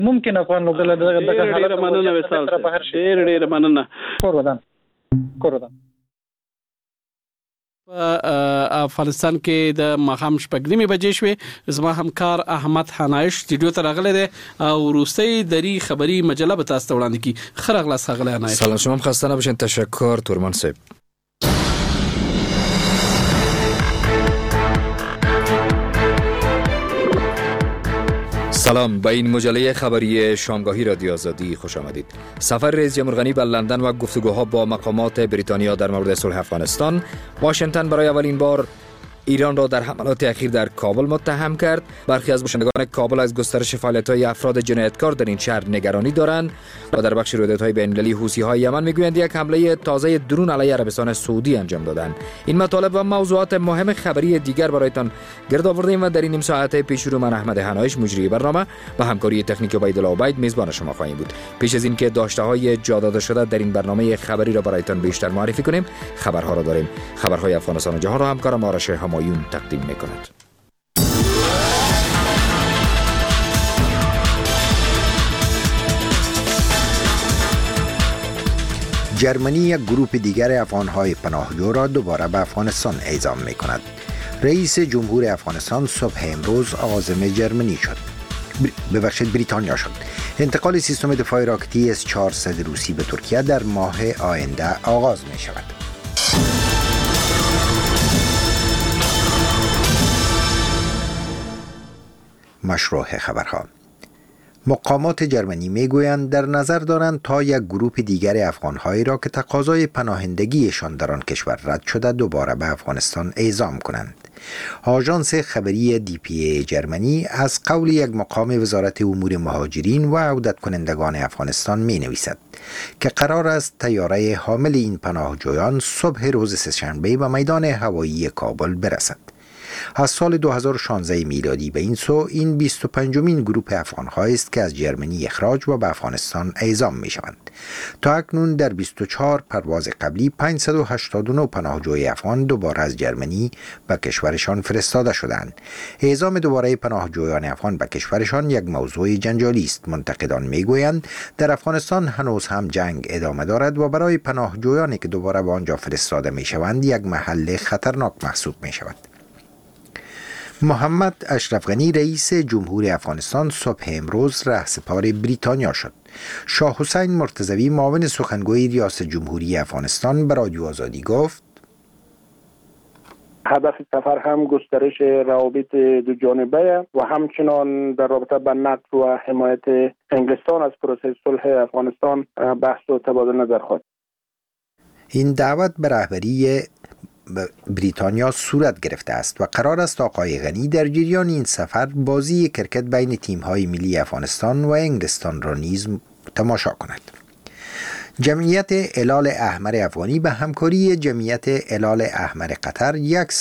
ممکن افغان وګړي دغه حالت مننه وسال ډېر مننه کوردان افغانستان کې د ماښام شپږ بجې شوې. زما همکار احمد حنایش سټوډیو ته راغلی دی او روسي دری خبری مجله به تاسو ته وړاندې کی. خرغله ساغله حنایش. سلام، شما خسته نباشین. تشکر تورمان صاحب. سلام، به این مجله خبری شامگاهی رادیو آزادی خوش آمدید. سفر رئیس جمهور غنی به لندن و گفتگوها با مقامات بریتانیا در مورد صلح افغانستان. واشنگتن برای اولین بار ایران را در حملات اخیر در کابل متهم کرد. برخی از باشندگان کابل از گسترش فعالیت‌های افراد جنایتکار در این شهر نگرانی دارند و در بخش رویدادهای بین‌المللی حوثی‌های یمن میگویند یک حمله تازه درون علیه عربستان سعودی انجام دادند. این مطالب و موضوعات مهم خبری دیگر برایتان گرد آوردیم و در این نیم ساعت پیش رو من احمد حنایش مجری برنامه و همکاری تکنیک عبیدالله عبید میزبان شما خواهیم بود. پیش از اینکه داشته‌های جا داده شده در این برنامه خبری را برایتان بیشتر معرفی کنیم، خبرها را داریم. خبرهای افغانستان و جهان را همکارم آرش همایون تقدیم می‌کند. جرمنی یک گروه دیگر افغان‌های پناهجو را دوباره به افغانستان اعزام می‌کند. رئیس جمهور افغانستان صبح امروز عازم جرمنی شد. بریتانیا شد. انتقال سیستم دفاع راکتی S-400 روسی به ترکیه در ماه آینده آغاز می‌شود. مشروع خبرها. مقامات جرمنی میگویند در نظر دارند تا یک گروه دیگر افغان‌هایی را که تقاضای پناهندگیشان در آن کشور رد شده دوباره به افغانستان اعزام کنند. آژانس خبری DPA جرمنی از قول یک مقام وزارت امور مهاجرین و عودت کنندگان افغانستان می نویسد که قرار است طیاره حامل این پناهجویان صبح روز سه‌شنبه به میدان هوایی کابل برسد. از سال 2016 میلادی به این سو این 25مین گروه افغان‌هایی است که از جرمنی اخراج و به افغانستان اعزام می‌شوند. تا اکنون در 24 پرواز قبلی 589 پناهجوی افغان دوباره از جرمنی به کشورشان فرستاده شدند. اعزام دوباره پناهجویان افغان به کشورشان یک موضوع جنجالی است. منتقدان میگویند در افغانستان هنوز هم جنگ ادامه دارد و برای پناهجویانی که دوباره به آنجا فرستاده می‌شوند یک محل خطرناک محسوب می‌شود. محمد اشرف غنی رئیس جمهور افغانستان صبح امروز رهسپار بریتانیا شد. شاه حسین مرتضوی معاون سخنگوی ریاست جمهوری افغانستان به رادیو آزادی گفت هدف سفر هم گسترش روابط دو جانبه و همچنان در رابطه با نقد و حمایت انگلستان از پروسه صلح افغانستان بحث و تبادل نظر خواهد. این دعوت به رهبری بریتانیا صورت گرفته است و قرار است آقای غنی در جریان این سفر بازی کرکت بین تیم‌های ملی افغانستان و انگلستان را نیز تماشا کند. جمعیت هلال احمر افغانی به همکاری جمعیت هلال احمر قطر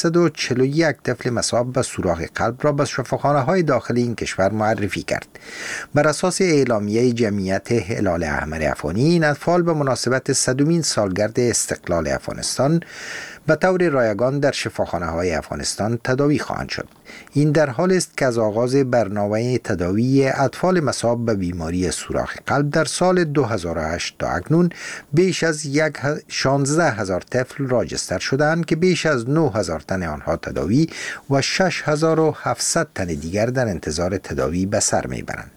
141 طفل مصاب به سوراخ قلب را به شفاخانه‌های داخل این کشور معرفی کرد. بر اساس اعلامیه جمعیت هلال احمر افغانی، این اطفال به مناسبت 100مین سالگرد استقلال افغانستان به طور رایگان در شفاخانه‌های افغانستان تداوی خواهند شد. این در حال است که از آغاز برنامه تداوی اطفال مصاب به بیماری سوراخ قلب در سال 2008 تا اکنون بیش از 16,000 طفل راجستر شدند که بیش از 9,000 تن آنها تداوی و 6,700 تن دیگر در انتظار تداوی به سر میبرند.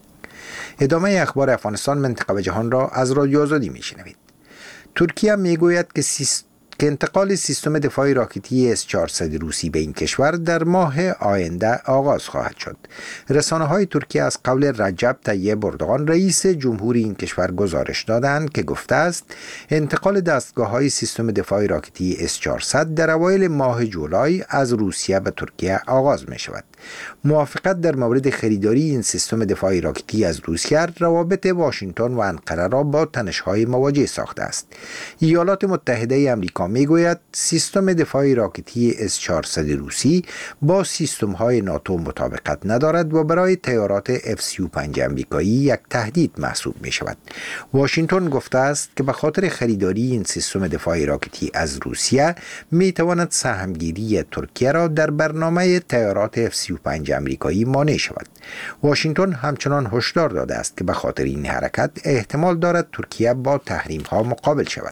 ادامه اخبار افغانستان، منطقه و جهان را از رادیو آزادی میشنوید. ترکیه میگوید که انتقال سیستم دفاع راکتی S-400 روسی به این کشور در ماه آینده آغاز خواهد شد. رسانه‌های ترکیه از قول رجب طیب اردوغان رئیس جمهور این کشور گزارش دادند که گفته است انتقال دستگاه‌های سیستم دفاع راکتی S-400 در اوایل ماه جولای از روسیه به ترکیه آغاز می شود. موافقت در مورد خریداری این سیستم دفاع راکتی از روسیه روابط واشنگتن و انقره را با تنش‌های مواجه ساخته است. ایالات متحده آمریکا میگوید سیستم دفاع راکتی S-400 روسی با سیستم‌های ناتو مطابقت ندارد و برای طیارات F-35 آمریکایی یک تهدید محسوب می شود. واشنگتن گفته است که به خاطر خریداری این سیستم دفاع راکتی از روسیه می تواند سهمگیری ترکیه را در برنامه طیارات F-35 35 امریکایی مانع شود. واشنگتن همچنان هشدار داده است که به خاطر این حرکت احتمال دارد ترکیه با تحریم‌ها مقابل شود.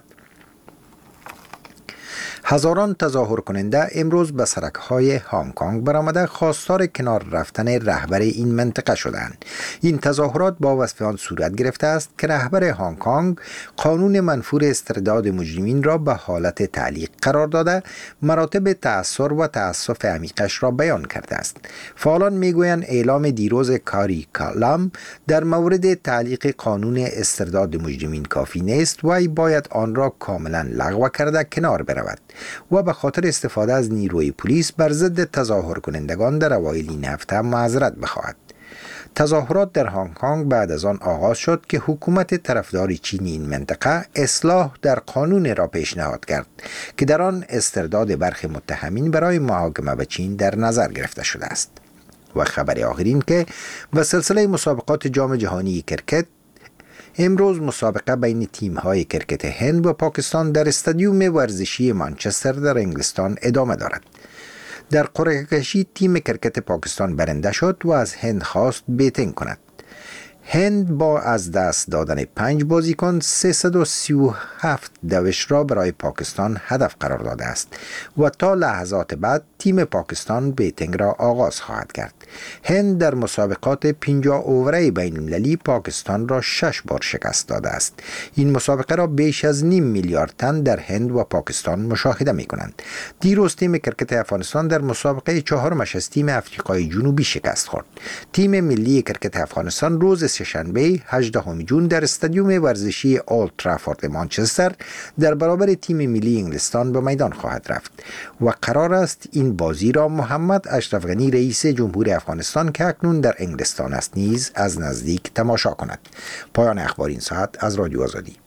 هزاران تظاهر کننده امروز به سرک‌های هنگ کنگ برآمده خواستار کنار رفتن رهبر این منطقه شدند. این تظاهرات با وصف آن صورت گرفته است که رهبر هنگ کنگ قانون منفور استرداد مجرمین را به حالت تعلیق قرار داده، مراتب تأثیر و تأسف عمیقش را بیان کرده است. فعالان میگویند اعلام دیروز کاری کلام در مورد تعلیق قانون استرداد مجرمین کافی نیست و ای باید آن را کاملا لغو کرده کنار برود و به خاطر استفاده از نیروی پلیس بر ضد تظاهر کنندگان در اوایل این هفته معذرت بخواهد. تظاهرات در هنگ کنگ بعد از آن آغاز شد که حکومت طرفدار چینی این منطقه اصلاح در قانون را پیشنهاد کرد که در آن استرداد برخی متهمین برای محاکمه به چین در نظر گرفته شده است. و خبر آخرین که به سلسله مسابقات جام جهانی کرکت امروز مسابقه بین تیم‌های کرکت هند و پاکستان در استادیوم ورزشی مانچستر در انگلستان ادامه دارد. در قرعه کشی تیم کرکت پاکستان برنده شد و از هند خواست بیتینگ کند. هند با از دست دادن 5 بازیکن 337 دوش را برای پاکستان هدف قرار داده است و تا لحظات بعد تیم پاکستان بیتینگ را آغاز خواهد کرد. هند در مسابقات 50 اووره بین المللی پاکستان را 6 بار شکست داده است. این مسابقه را بیش از 0.5 میلیارد تن در هند و پاکستان مشاهده می کنند. دیروز تیم کرکت افغانستان در مسابقه 4مش از تیم افریقای جنوبی شکست خورد. تیم ملی کرکت افغانستان روز سه‌شنبه 18 جون در استادیوم ورزشی اولد ترافورد مانچستر در برابر تیم ملی انگلستان به میدان خواهد رفت و قرار است این بازی را محمد اشرف غنی رئیس جمهور افغانستان که اکنون در انگلستان است نیز از نزدیک تماشا کند. پایان اخبار این ساعت از رادیو آزادی.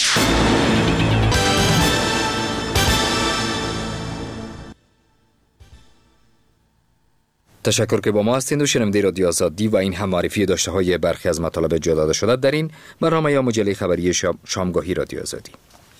تشکر که با ما هستید و شنونده رادیو آزادی و این هم معرفی داشته های برخی از مطالب جا داده شده در این برنامه یا مجله خبری شامگاهی رادیو آزادی.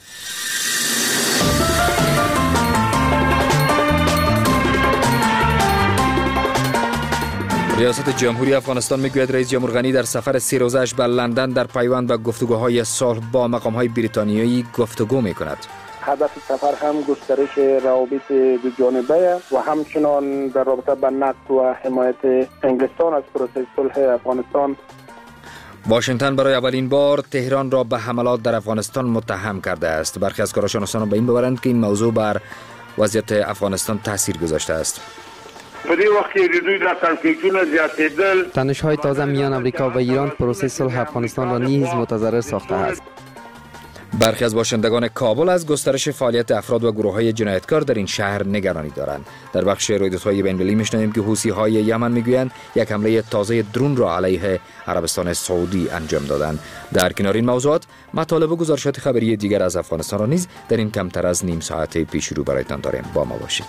ریاست جمهوری افغانستان میگوید رئیس جمهور غنی در سفر 3 روزه‌اش به لندن در پیوند به گفتگوهای صلح با مقام‌های بریتانیایی گفتگو می‌کند. هدف سفر هم گسترش روابط دو جانبه و همچنان در رابطه با نقد و حمایت انگلستان از پروسه صلح افغانستان. واشنگتن برای اولین بار تهران را به حملات در افغانستان متهم کرده است. برخی از کارشناسان به این باورند که این موضوع بر وضعیت افغانستان تاثیر گذاشته است. په دې وخت کې دوی د تنقیدونه زیاتېدل. تنش‌های تازه میان امریکا و ایران پروسه صلح افغانستان را نیز متضرر ساخته است. برخی از باشندگان کابل از گسترش فعالیت افراد و گروه‌های جنایتکار در این شهر نگرانی دارند. در بخش رویدادهای بین‌المللی می‌شنویم که حوثی‌های یمن می‌گویند یک حمله تازه درون را علیه عربستان سعودی انجام دادند. در کنار این موضوعات مطالب و گزارشات خبری دیگر از افغانستان را نیز در این کمتر از نیم ساعت پیش رو برایتان داریم. با ما باشید.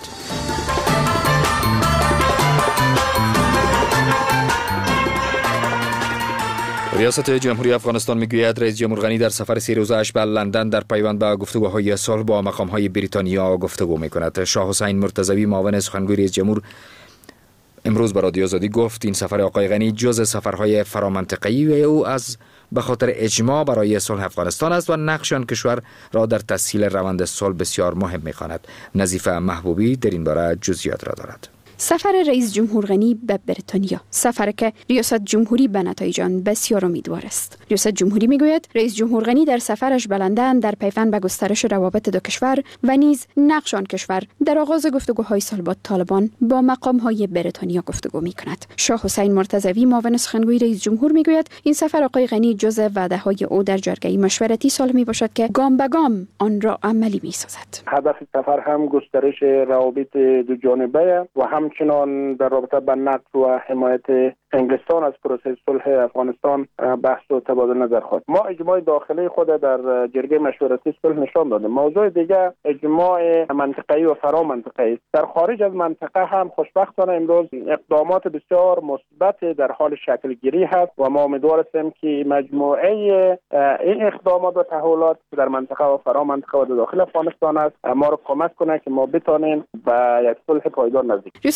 ریاست جمهوری افغانستان میگوید رئیس جمهور غنی در سفر 3 روزه‌اش به لندن در پیوند به گفتگوهای صلح با مقام‌های بریتانیا گفتگو می‌کند. شاه حسین مرتضوی معاون سخنگوی رئیس جمهور امروز به رادیو آزادی گفت این سفر آقای غنی جز سفرهای فرامنطقه‌ای او از به خاطر اجماع برای صلح افغانستان است و نقش آن کشور را در تسهیل روند صلح بسیار مهم می‌خواند. نظیفه محبوبی در این باره جزئیات را دارد. سفر رئیس جمهور غنی به بریتانیا، سفری که ریاست جمهوری به نتایج آن بسیار امیدوار است. ریاست جمهوری میگوید رئیس جمهور غنی در سفرش به لندن در پیوند به گسترش روابط دو کشور و نیز نقش آن کشور در آغاز گفتگوهای صلح با طالبان با مقام‌های بریتانیا گفتگو می‌کند. شاه حسین مرتضوی معاون سخنگوی رئیس جمهور میگوید این سفر آقای غنی جزء وعده‌های او در جرگه مشورتی صلح میباشد که گام به گام آن را عملی می‌سازد. هدف سفر هم گسترش روابط دو جانبه و همچنان در رابطه با نقد و حمایت انگلستان از پروسه صلح افغانستان بحث و تبادل نظر خود. ما اجماع داخلی خود در جرگه مشورتی صلح نشان دادیم. موضوع دیگه اجماع منطقه‌ای و فرامنطقه‌ای است. در خارج از منطقه هم خوشبختانه امروز اقدامات بسیار مثبت در حال شکل گیری هست و ما امیدوار هستیم که مجموعه این اقدامات و تحولات در منطقه و فرامنطقه و داخل افغانستان است ما را کمک کنه که ما بتونیم به یک صلح پایدار نزدیک. رئیس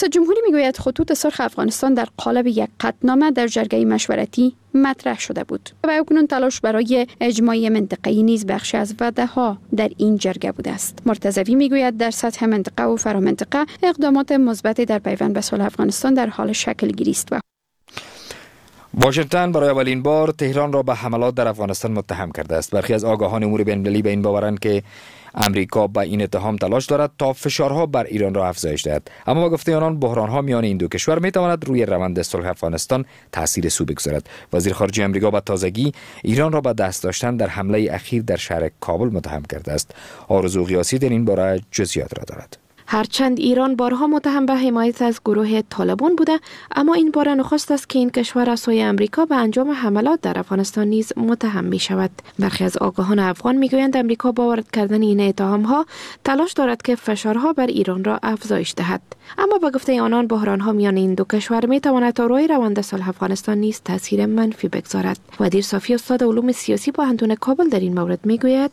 ریاست جمهوری میگوید خطوط سرخ افغانستان در قالب یک قطعنامه در جرگه مشورتی مطرح شده بود و اکنون تلاش برای اجماعی منطقه‌ای نیز بخشی از وعده‌ها در این جرگه بوده است. مرتضوی میگوید در سطح منطقه و فرامنطقه اقدامات مثبتی در پیوند به صلح افغانستان در حال شکل گیری است. واشنگتن برای اولین بار تهران را به حملات در افغانستان متهم کرده است. برخی از آگاهان امور بین‌المللی به این باورند که امریکا با این اتهام تلاش دارد تا فشارها بر ایران را افزایش دهد، اما با گفته آنان بحران‌ها میان این دو کشور میتواند روی روند صلح افغانستان تاثیر سو بگذارد. وزیر خارجه امریکا به تازگی ایران را به دست داشتن در حمله اخیر در شهر کابل متهم کرده است. آرزو قیاسی در این باره جزئیات را دارد. هرچند ایران بارها متهم به حمایت از گروه طالبان بوده، اما این بار نخست است که این کشور از سوی امریکا به انجام حملات در افغانستان نیز متهم می شود. برخی از آگاهان افغان می گویند امریکا با وارد کردن این اتهام ها تلاش دارد که فشارها بر ایران را افزایش دهد، اما با گفته آنان بحران ها میان این دو کشور می تواند تا روی روند صلح افغانستان نیز تاثیر منفی بگذارد. ودیر صافی استاد علوم سیاسی با اندون کابل در این مورد می گوید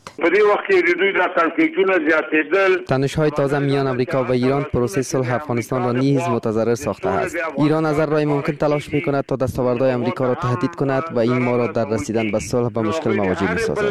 تنش‌های تازه میان آمریکا و ایران پروسه صلح افغانستان را نیز متضرر ساخته است. ایران از هر راه ممکن تلاش می‌کند تا دستاوردهای آمریکا را تهدید کند و این ما را در رسیدن به صلح به مشکل مواجه می‌سازد.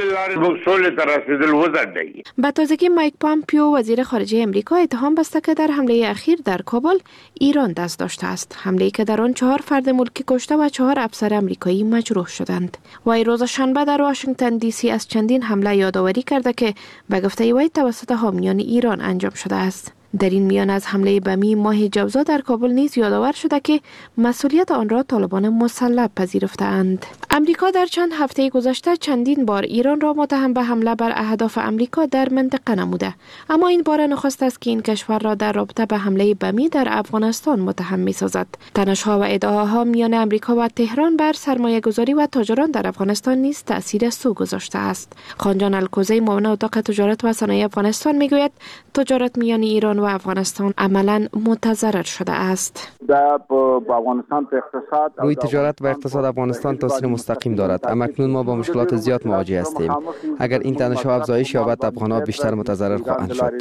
به تازگی مایک پامپیو وزیر خارجه امریکا اتهام بسته که در حمله اخیر در کابل ایران دست داشته است، حمله‌ای که در آن 4 فرد ملکی کشته و 4 افسر امریکایی مجروح شدند. وی روز شنبه در واشنگتن دی سی از چندین حمله یادآوری کرده که به گفته وی توسط حامیان ایران انجام شده است. در این میان از حمله بمی ماه جوزا در کابل نیز یادآور شده که مسئولیت آن را طالبان مسلح پذیرفته‌اند. امریکا در چند هفته گذشته چندین بار ایران را متهم به حمله بر اهداف امریکا در منطقه نموده، اما این بار نخست است که این کشور را در رابطه به حمله بمی در افغانستان متهم می‌سازد. تنش‌ها و ادعاها میان امریکا و تهران بر سرمایه‌گذاری و تاجران در افغانستان نیز تأثیر سو گذاشته است. خانجان الکوزی معاون اتاق تجارت و صنایع افغانستان میگوید تجارت میان ایران و افغانستان عملاً متضرر شده است. روی تجارت و اقتصاد افغانستان تاثیر مستقیم دارد، اما اکنون ما با مشکلات زیاد مواجه هستیم. اگر این تنش‌ها افزایش یابد افغان‌ها بیشتر متضرر خواهند شد.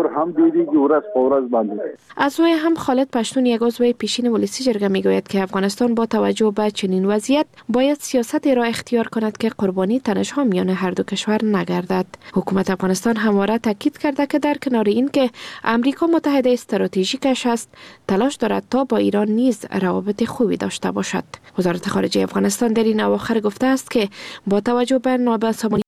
از سوی هم خالد پشتون یک عضو پیشین ولسی جرگه میگوید که افغانستان با توجه به چنین وضعیت باید سیاستی را اختیار کند که قربانی تنش‌ها میان هر دو کشور نگردد. حکومت افغانستان همواره تاکید کرده که در کنار این که امریکا متحد استراتژیکش است، تلاش دارد تا با ایران نیز روابط خوبی داشته باشد. وزارت خارجه افغانستان در این اواخر گفته است که با توجه به نابسامانی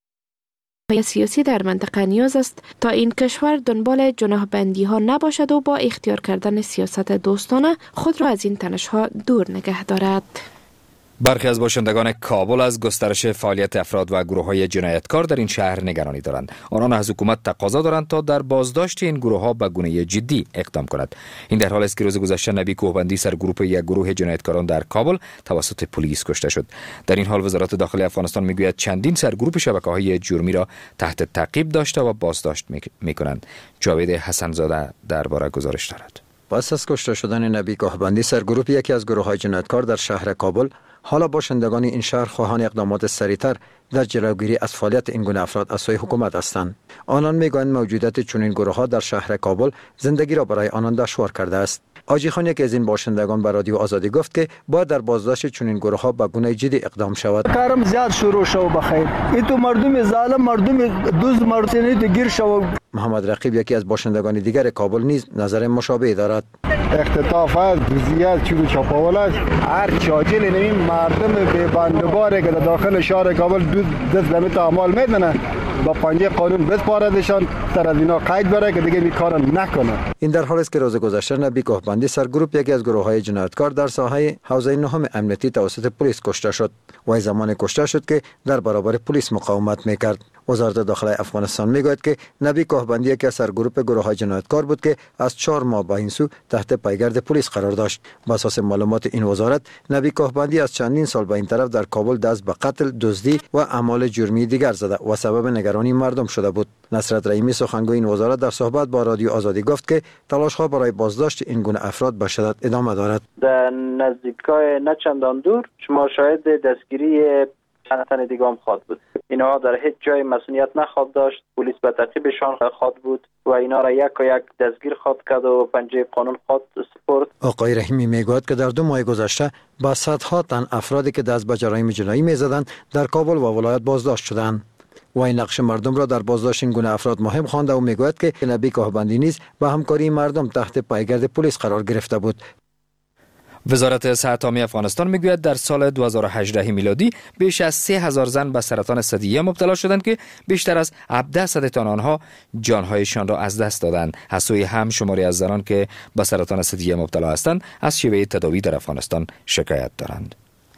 سیاسی در منطقه نیاز است تا این کشور دنبال جناح بندی ها نباشد و با اختیار کردن سیاست دوستانه خود را از این تنش ها دور نگه دارد. برخی از باشندگان کابل از گسترش فعالیت افراد و گروه‌های جنایتکار در این شهر نگرانی دارند. آنان از حکومت تقاضا دارند تا در بازداشت این گروه‌ها به گونه جدی اقدام کند. این در حالی است که روز گذشته نبی کوهبندی سرگروپ یک گروه جنایتکاران در کابل توسط پلیس کشته شد. در این حال وزارت داخلی افغانستان میگوید چندین سرگروپ شبکه‌های جرمی را تحت تعقیب داشته و بازداشت می‌کنند. جاوید حسن‌زاده درباره گزارش دارد. پس از کشته شدن نبی کوهبندی سرگروپ یکی از گروه‌های جنایتکار در شهر کابل، حالا باشندگان این شهر خواهان اقدامات سریعتر در جلوگیری از فعالیت این گونه افراد از سوی حکومت هستند. آنان میگویند موجودیت چنین گروه‌ها در شهر کابل زندگی را برای آنان دشوار کرده است. آجی خان یکی از این باشندگان به رادیو آزادی گفت که باید در بازداشت چنین گروه‌ها به گونه جدی اقدام شود. کارم زیاد شروع شو بخیر. این تو مردم ظالم مردم دوز مردنی گیر شو. محمد رقیب یکی از باشندگان دیگر کابل نیز نظر مشابه دارد. اختطاف است، دزدیات، چلو چاپاول است. هر چاجل این مردم به بندباره که داخل شهر کابل دست به تعامل میدنه با پنجه قانون بسپاردشان تر از اینا قید بره که دیگه این کارو نکنه. این در حالی است که روز گذشته نبی کوهبندی سرگروپ یکی از گروه‌های جنایتکار در ساحه حوزه نهم امنیتی توسط پلیس کشته شد. و زمان کشته شد که در برابر پلیس مقاومت میکرد. وزارت داخلی افغانستان میگوید که نبی کوهبندی یکی از سرگروپ گروه‌های جنایتکار بود که از 4 ماه با این سو تحت پایگرد پلیس قرار داشت. بر اساس معلومات این وزارت، نبی کوهبندی از چندین سال به این طرف در کابل دست به قتل، دزدی و اعمال جرمی دیگر زده و سبب نگرانی مردم شده بود. نصرت رحیمی سخنگوی این وزارت در صحبت با رادیو آزادی گفت که تلاش‌ها برای بازداشت این گونه افراد به شدت ادامه دارد. در نزدیکای نه چندان دور شما شاهد دستگیری چند تن دیگه هم خواهد بود. اینا در هیچ جای مسئولیت نخواد داشت. پلیس به تعقیبشان خواهد بود و اینا را یک دستگیر خواهد کرد و پنجه قانون خواهد سپرد. آقای رحیمی میگوید که در 2 ماه گذشته با صدها تن افرادی که دست به جرایم جنایی میزدند در کابل و ولایت بازداشت شدند. و این نقش مردم را در بازداشت این گونه افراد مهم خوانده و میگوید که نبی کاهبندی نیز با همکاری مردم تحت پایگرد پلیس قرار گرفته بود. وزارت صحت عامه افغانستان میگوید در سال 2018 میلادی بیش از 3000 زن به سرطان ثدیه مبتلا شدند که بیشتر از 1700 تن آنها جانهایشان را از دست دادند. از سوی هم شماری از زنان که به سرطان ثدیه مبتلا هستند از شیوه تداوی در افغانستان شکایت دارند.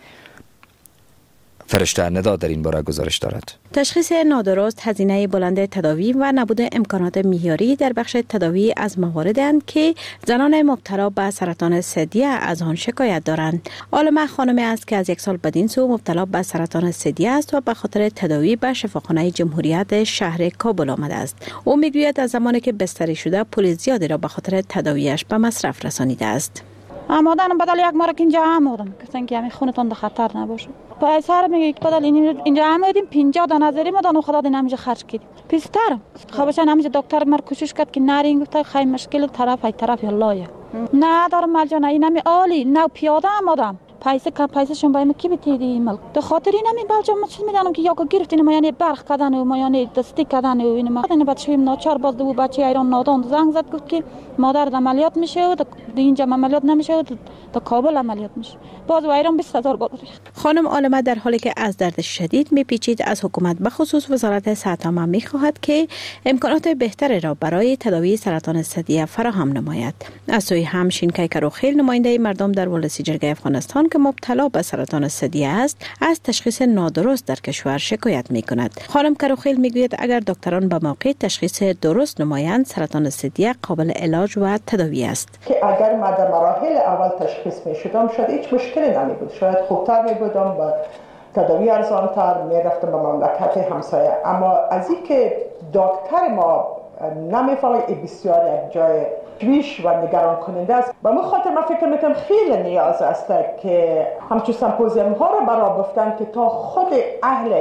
فرشته ندا در این باره گزارش دارد. تشخیص نادرست، هزینه بلند تداوی و نبود امکانات معیاری در بخش تداوی از مواردند که زنان مبتلا به سرطان ثدیه از آن شکایت دارند. عالمه خانمی است که از 1 سال بدین سو مبتلا به سرطان ثدیه است و به خاطر تداوی به شفاخانه جمهوریت شهر کابل آمده است. او میگوید از زمانی که بستری شده پول زیادی را به خاطر تداویش به مصرف رسانیده است. آمدن بدل یک مارک اینجا آمدن که همین خونتون در خطر نباشه. پایسر میگه که بدل اینجا آمدیم 50 تا نظری مدن و خدا دین همیشه خرج کردیم. پیستر خواهشان همیشه دکتر مر کوشش کرد که نرین گفت خیلی مشکل طرف الله نه دارم ملجا این همی عالی نه پیاده آمدم پیسه شون بایم کی بتیدی ملک تو خاطر این همی بلجا ما چی میدانم که یا گرفتین ما یعنی برخ کردن و ما یعنی دستی کردن و این ما بچه‌م ناچار باز دو بچه ایران نادان زنگ زد گفت که مادر عملیات میشه و اینجا عملیات نمیشه و تا کابل عملیات میشه باز و ایران 20000 بالا ریخت. خانم عالمه در حالی که از درد شدید میپیچید از حکومت به خصوص وزارت صحت عامه میخواهد که امکانات بهتری را برای تداوی سرطان ثدیه فراهم نماید. از سوی هم شینکای کروخیل نماینده مردم در ولسی جرگه افغانستان که مبتلا به سرطان ثدیه است از تشخیص نادرست در کشور شکایت میکند. خانم کروخیل میگوید اگر دکتران به موقع تشخیص درست نمایند سرطان ثدیه قابل علاج و تداوی است. که اگر ما در مراحل اول تشخیص میشدم شاید هیچ مشکلی نمیبود، شاید خوبتر میبودم و تداوی ارزانتر میرفتم به مملکت همسایه. اما از این که دکتر ما نمیفهمه این بسیار یک جای تشویش و نگران کننده است. به من خاطر من فکر میکنم خیلی نیاز است که همچون سمپوزیوم ها رو برای گفتن که تا خود اهل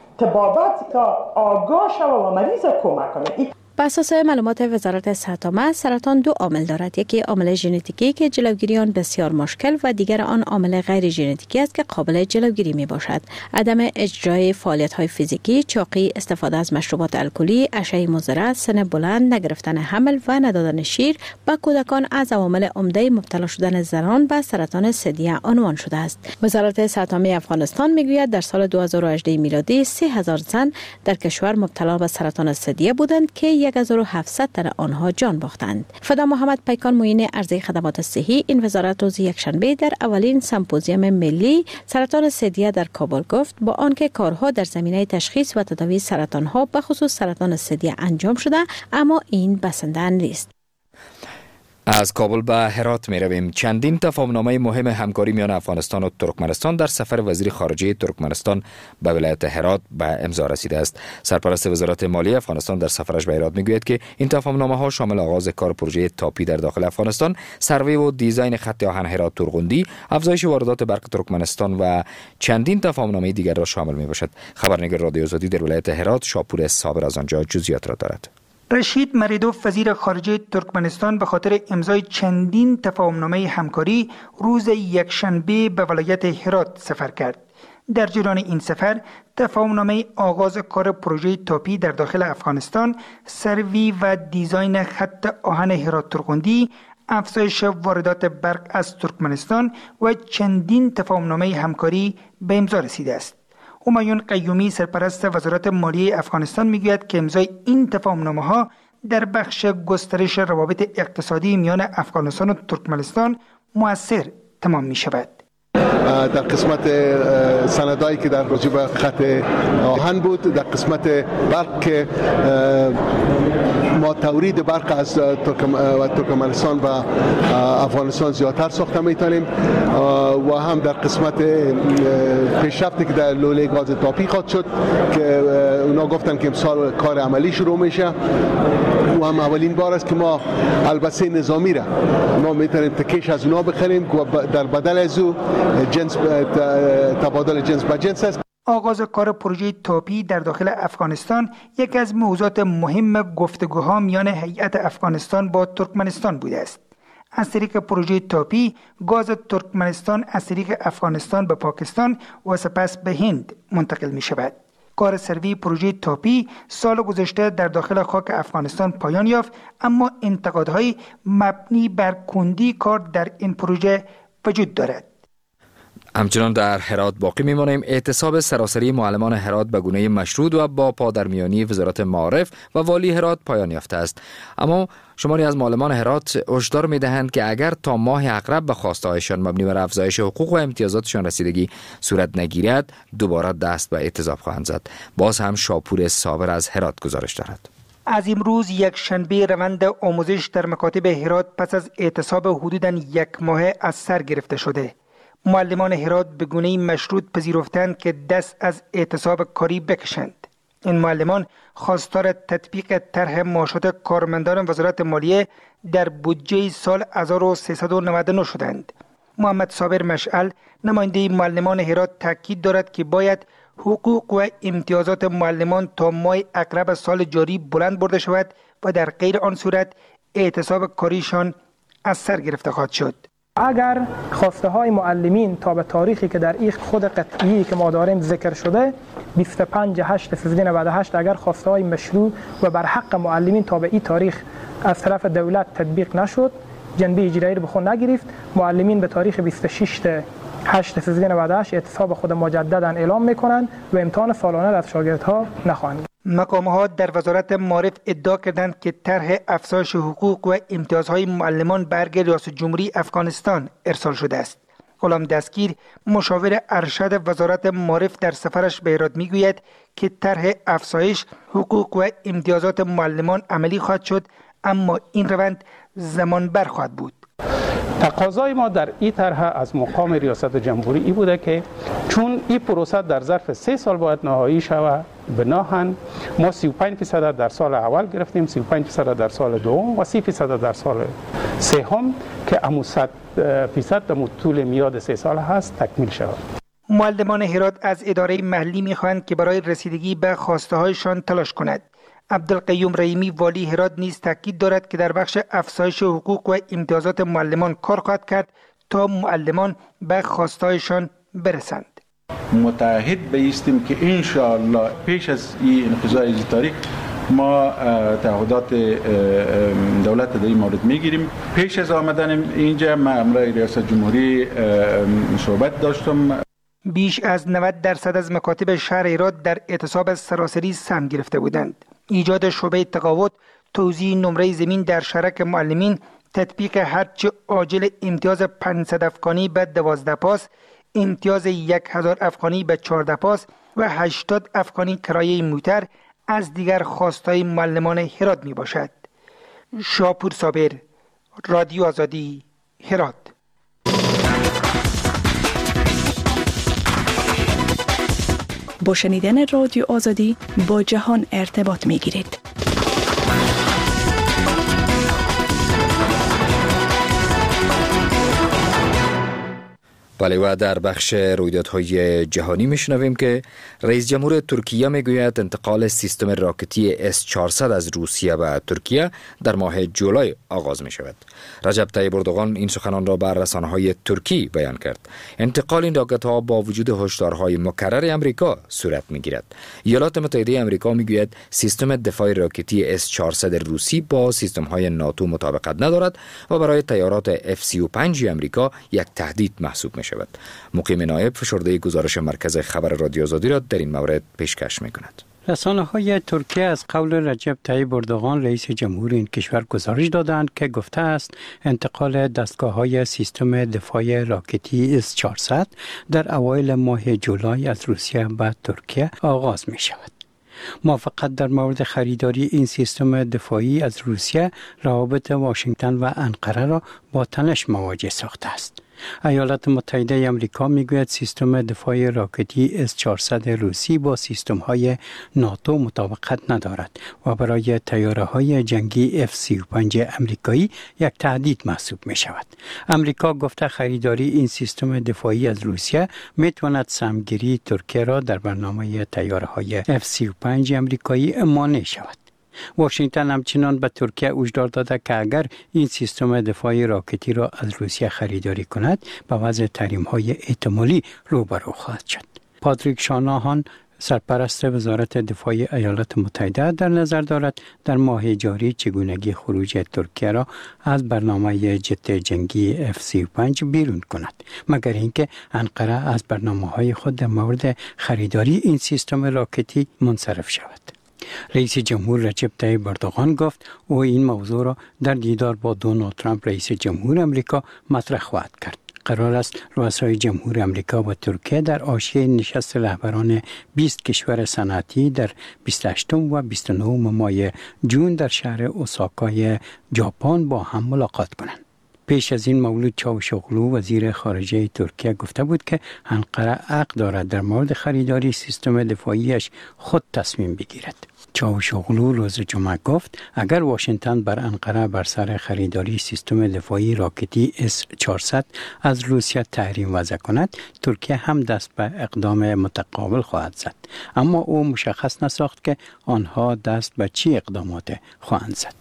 طبابت تا آگاه شوه و مریض کمک کنه. بر اساس معلومات وزارت صحت عامه سرطان 2 عامل دارد، یکی عامل ژنتیکی که جلوگیری آن بسیار مشکل و دیگر آن عامل غیر ژنتیکی است که قابل جلوگیری می باشد. عدم اجرای فعالیت های فیزیکی، چاقی، استفاده از مشروبات الکلی، اشعه مضر، سن بلند، نگرفتن حمل و ندادن شیر به کودکان از عوامل عمده مبتلا شدن زنان به سرطان ثدیه عنوان شده است. وزارت صحت عامه افغانستان میگوید در سال 2018 میلادی 3000 زن در کشور مبتلا به سرطان ثدیه بودند که 1700 تن آنها جان باختند. فدا محمد پیکان معین عرضه خدمات صحی این وزارت روز یکشنبه در اولین سمپوزیوم ملی سرطان ثدیه در کابل گفت با آنکه کارها در زمینه تشخیص و تداوی سرطان ها به خصوص سرطان ثدیه انجام شده اما این بسنده نیست. از کابل به هرات می رویم. چندین تفاهمنامه مهم همکاری میان افغانستان و ترکمنستان در سفر وزیر خارجه ترکمنستان به ولایت هرات به امضا رسیده است. سرپرست وزارت مالیه افغانستان در سفرش به هرات میگوید که این تفاهمنامه ها شامل آغاز کار پروژه تاپی در داخل افغانستان، سروی و دیزاین خط آهن هرات تورغوندی، افزایش واردات برق ترکمنستان و چندین تفاهمنامه دیگر را شامل می باشد. خبرنگار رادیو آزادی در ولایت هرات شاپور صابر از آنجا جزئیات را دارد. رشید مریدوف وزیر خارجه ترکمنستان به خاطر امضای چندین تفاهمنامه همکاری روز یکشنبه به ولایت هرات سفر کرد. در جریان این سفر تفاهمنامه آغاز کار پروژه تاپی در داخل افغانستان، سروی و دیزاین خط آهن هرات تورغوندی، افزایش واردات برق از ترکمنستان و چندین تفاهمنامه همکاری به امضا رسیده است. همایون قیومی سرپرست وزارت مالیه افغانستان میگوید که امضای این تفاهمنامه ها در بخش گسترش روابط اقتصادی میان افغانستان و ترکمنستان مؤثر تمام می شود. در قسمت سندایی که در راجع به خط آهن بود، در قسمت برق که ما تولید برق از ترکمنستان و افغانستان زیادتر ساخته میتونیم و هم در قسمت پیشرفتی که در لوله گاز تاپی خواهد شد که اونا گفتن که امسال کار عملی شروع میشه و هم اولین بار است که ما البسه نظامی را ما میتونیم تکیش از اونا بخریم و در بدل از او جنس تبادل جنس با جنس است. آغاز کار پروژه تاپی در داخل افغانستان یکی از موضوعات مهم گفتگوها میان هیئت افغانستان با ترکمنستان بوده است. از طریق پروژه تاپی گاز ترکمنستان از طریق افغانستان به پاکستان و سپس به هند منتقل می شود. کار سروی پروژه تاپی سال گذشته در داخل خاک افغانستان پایان یافت، اما انتقادهای مبنی بر کندی کار در این پروژه وجود دارد. همچنان در هرات باقی میمانیم. اعتصاب سراسری معلمان هرات به گونه مشروط و با پادرمیانی وزارت معارف و والی هرات پایان یافته است. اما شماری از معلمان هرات هشدار می‌دهند که اگر تا ماه عقرب به خواسته‌هایشان مبنی بر افزایش حقوق و امتیازاتشان رسیدگی صورت نگیرد، دوباره دست به اعتصاب خواهند زد. باز هم شاپور صابر از هرات گزارش دارد. از امروز یک شنبه روند آموزش در مکاتب هرات پس از اعتصاب حدوداً یک ماه از سر گرفته شده. معلمان هرات به گونه مشروط پذیرفتند که دست از اعتصاب کاری بکشند. این معلمان خواستار تطبیق طرح معاشات کارمندان وزارت مالیه در بودجه سال 1399 شدند. محمد صابر مشعل نماینده معلمان هرات تاکید دارد که باید حقوق و امتیازات معلمان تا ماه عقرب سال جاری بلند برده شود و در غیر آن صورت اعتصاب کاریشان از سر گرفته خواهد شد. اگر خواسته های معلمین تا به تاریخی که در این خود قطعی که ما داریم ذکر شده 25/8/1398 اگر خواسته های مشروع و بر حق معلمین تا به این تاریخ از طرف دولت تطبیق نشد، جنبه اجرایی رو به خود نگرفت، معلمین به تاریخ 26/8/1398 اعتصاب خود مجددا اعلام میکنند و امتحان سالانه از شاگردها نخواهند. مقام‌ها در وزارت معارف ادعا کردند که طرح افزایش حقوق و امتیازهای معلمان برگ ریاست جمهوری افغانستان ارسال شده است. غلام دستگیر مشاور ارشد وزارت معارف در سفرش به هرات میگوید که طرح افزایش حقوق و امتیازات معلمان عملی خواهد شد، اما این روند زمان بر خواهد بود. تقاضای ما در این طرح از مقام ریاست جمهوری این بوده که چون این پروسه در ظرف 3 سال باید نهایی شود، بناهن ما 35% در سال اول گرفتیم، 35% در سال دوم و 30% در سال سوم که امو 100% در طول میاد 3 سال هست تکمیل شود. معلمان هرات از اداره محلی میخواهند که برای رسیدگی به خواسته هایشان تلاش کند. عبدالقیوم رحیمی والی هرات نیز تاکید دارد که در بخش افزایش حقوق و امتیازات معلمان کار خواهد کرد تا معلمان به خواستهایشان برسند. متعهد بایستیم که ان شاء الله پیش از این انقضای تاریخ ما تعهدات دولت در این مورد میگیریم. پیش از آمدن اینجا من امرای ریاست جمهوری صحبت داشتم. بیش از 90% از مکاتب شهر هرات در اعتصاب سراسری سهم گرفته بودند. ایجاد شعبه تقاوت، توزیع نمره زمین در شرک معلمین، تطبیق هرچه عاجل امتیاز 500 افغانی به 12 پاس، امتیاز 1000 افغانی به 14 پاس و 80 افغانی کرایه موتر از دیگر خواستهای معلمان هرات می باشد. شاپور صابر، رادیو آزادی، هرات. با شنیدن رادیو آزادی با جهان ارتباط می گیرید. بله و در بخش رویدادهای جهانی میشنویم که رئیس جمهور ترکیه میگوید انتقال سیستم راکتی S-400 از روسیه و ترکیه در ماه جولای آغاز می شود. رجب طیب اردوغان این سخنان را بر رسانه‌های ترکی بیان کرد. انتقال این راکت‌ها با وجود هشدارهای مکرر امریکا صورت میگیرد. ایالات متحده امریکا میگوید سیستم دفاع راکتی S-400 روسی با سیستم‌های ناتو مطابقت ندارد و برای طیارات F-35 امریکا یک تهدید محسوب می شود. مقیم نایب فشرده گزارش مرکز خبر رادیو آزادی را در این مورد پیشکش می کند. رسانه‌های ترکیه از قول رجب طیب اردوغان رئیس جمهور این کشور گزارش دادند که گفته است انتقال دستگاه‌های سیستم دفاع راکتی S-400 در اوایل ماه جولای از روسیه به ترکیه آغاز می شود. موافقت در مورد خریداری این سیستم دفاعی از روسیه روابط واشنگتن و انقره را با تنش مواجه ساخته است. ایالات متحده آمریکا میگوید سیستم دفاع راکتی S-400 روسی با سیستم‌های ناتو مطابقت ندارد و برای طیاره‌های جنگی F-35 آمریکایی یک تهدید محسوب می‌شود. آمریکا گفته خریداری این سیستم دفاعی از روسیه می‌تواند سهمگیری ترکیه را در برنامه طیاره‌های F-35 آمریکایی مانع شود. واشنگتن همچنان به ترکیه هشدار داده که اگر این سیستم دفاعی راکتی را از روسیه خریداری کند به وضع تحریم‌های احتمالی روبرو خواهد شد. پاتریک شاناهان سرپرست وزارت دفاع ایالات متحده در نظر دارد در ماه جاری چگونگی خروج ترکیه را از برنامه جت جنگی F-35 بیرون کند، مگر اینکه انقره از برنامه‌های خود در مورد خریداری این سیستم راکتی منصرف شود. رئیس جمهور رجب طیب اردوغان گفت او این موضوع را در دیدار با دونالد ترامپ رئیس جمهور آمریکا مطرح خواهد کرد. قرار است رؤسای جمهور آمریکا و ترکیه در حاشیه نشست رهبران 20 کشور صنعتی در 28 و 29 ماه جون در شهر اوساکای ژاپن با هم ملاقات کنند. پیش از این مولود چاوشوغلو وزیر خارجه ترکیه گفته بود که انقره حق دارد در مورد خریداری سیستم دفاعیش خود تصمیم بگیرد. چاوشوغلو روز جمعه گفت اگر واشنگتن بر انقره بر سر خریداری سیستم دفاعی راکتی S-400 از روسیه تحریم وضع کند، ترکیه هم دست به اقدام متقابل خواهد زد. اما او مشخص نساخت که آنها دست به چه اقدامات خواهند زد.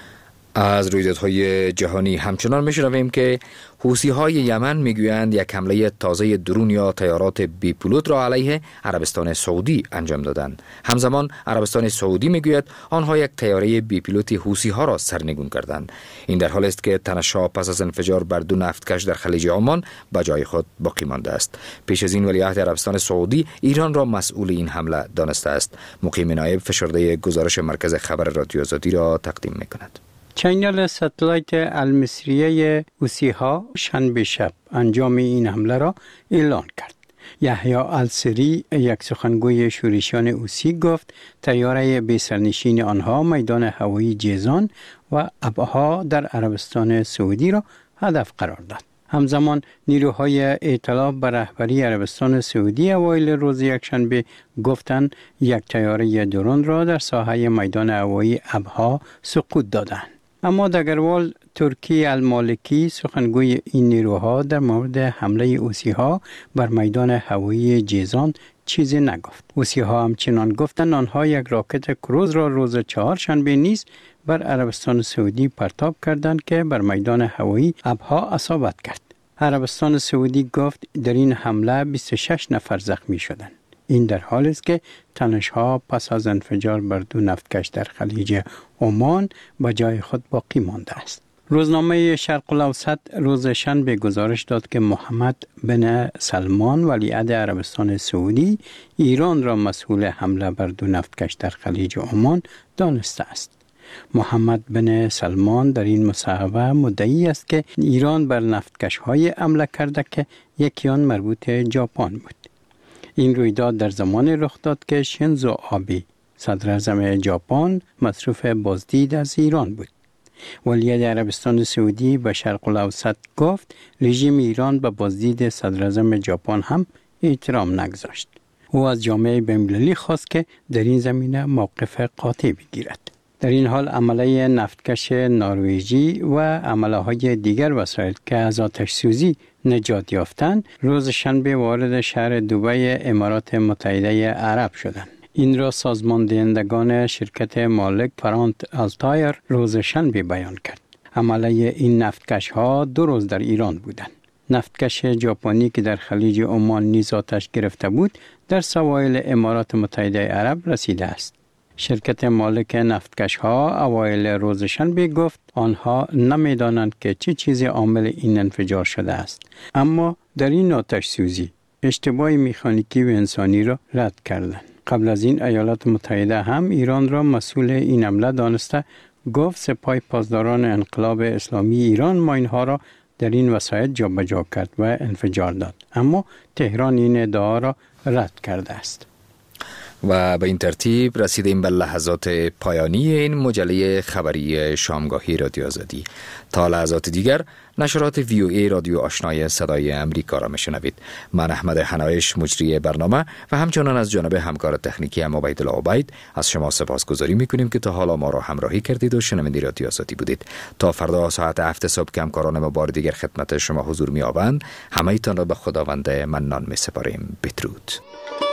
از رویدادهای جهانی همچنان می‌شنویم که حوثی‌های یمن میگویند یک حمله تازه درون یا طیارات بی پیلوت را علیه عربستان سعودی انجام دادند. همزمان عربستان سعودی میگوید آنها یک طیاره بی پیلوت حوثی‌ها را سرنگون کردند. این در حالی است که تنش‌ها پس از انفجار بر دو نفتکش در خلیج عمان به جای خود باقی مانده است. پیش از این ولیعهد عربستان سعودی ایران را مسئول این حمله دانسته است. مقیم نایب فشرده گزارش مرکز خبر رادیو آزادی را تقدیم می‌کند. چینل ستلایت المصریه حوثی‌ها شنبه شب انجام این حمله را اعلان کرد. یحیی السری یک سخنگوی شورشیان حوثی گفت طیاره بی سرنشین آنها میدان هوایی جیزان و ابها در عربستان سعودی را هدف قرار داد. همزمان نیروهای ائتلاف بر رهبری عربستان سعودی اوایل روز یکشنبه گفتند یک طیاره درون را در ساحه میدان هوایی ابها سقوط دادند. اما دگروال ترکی المالکی سخنگوی این نیروها در مورد حمله حوثی‌ها بر میدان هوایی جیزان چیزی نگفت. حوثی‌ها همچنان گفتند آنها یک راکت کروز را روز چهارشنبه نیز بر عربستان سعودی پرتاب کردند که بر میدان هوایی ابها اصابت کرد. عربستان سعودی گفت در این حمله 26 نفر زخمی شدند. این در حالی است که تنش‌ها پس از انفجار بر دو نفتکش در خلیج عمان به جای خود باقی مانده است. روزنامه شرق الاوسط روز شنبه گزارش داد که محمد بن سلمان ولیعهد عربستان سعودی ایران را مسئول حمله بر دو نفتکش در خلیج عمان دانسته است. محمد بن سلمان در این مصاحبه مدعی است که ایران بر نفتکش‌های حمله کرده که یکی آن مربوط ژاپن بود. این رویداد در زمان رخ داد که شینزو آبه صدر اعظم ژاپن مصروف بازدید از ایران بود. ولیعهد عربستان سعودی به شرق الاوسط گفت رژیم ایران به بازدید صدر اعظم ژاپن هم احترام نگذاشت. او از جامعه بین‌المللی خواست که در این زمینه موقف قاطع بگیرد. در این حال عمله نفتکش نروژی و عمله های دیگر وسایل که از آتش سوزی نجات یافتند روز شنبه وارد شهر دبی امارات متحده عرب شدند. این را سازمان دهندگان شرکت مالک فرانت آلتایر روز شنبه بیان کرد. عمله این نفتکش ها 2 روز در ایران بودند. نفتکش ژاپنی که در خلیج عمان نیز آتش گرفته بود در سواحل امارات متحده عرب رسیده است. شرکت مالک نفتکش ها اوایل روز شنبه گفت آنها نمیدانند که چه چیزی عامل این انفجار شده است، اما در این آتش سوزی اشتباه مکانیکی و انسانی را رد کردند. قبل از این ایالات متحده هم ایران را مسئول این حمله دانسته گفت سپاه پاسداران انقلاب اسلامی ایران ماینها را در این وسایط جابجا کرد و انفجار داد، اما تهران این ادعا را رد کرده است. و به این ترتیب رسیدیم به لحظات پایانی این مجله خبری شامگاهی رادیو آزادی. تا لحظات دیگر نشرات VOA رادیو آشنای صدای امریکا را میشنوید. من احمد حنایش مجری برنامه و همچنان از جانب همکار تکنیکی عبیدالله عبید از شما سپاسگزاری میکنیم که تا حالا ما را همراهی کردید و شنونده رادیو آزادی بودید. تا فردا ساعت 7 صبح که همکاران ما بار دیگر خدمت شما حضور می‌یابند، همه ایتان را به خداوند منان می‌سپاریم. بدرود.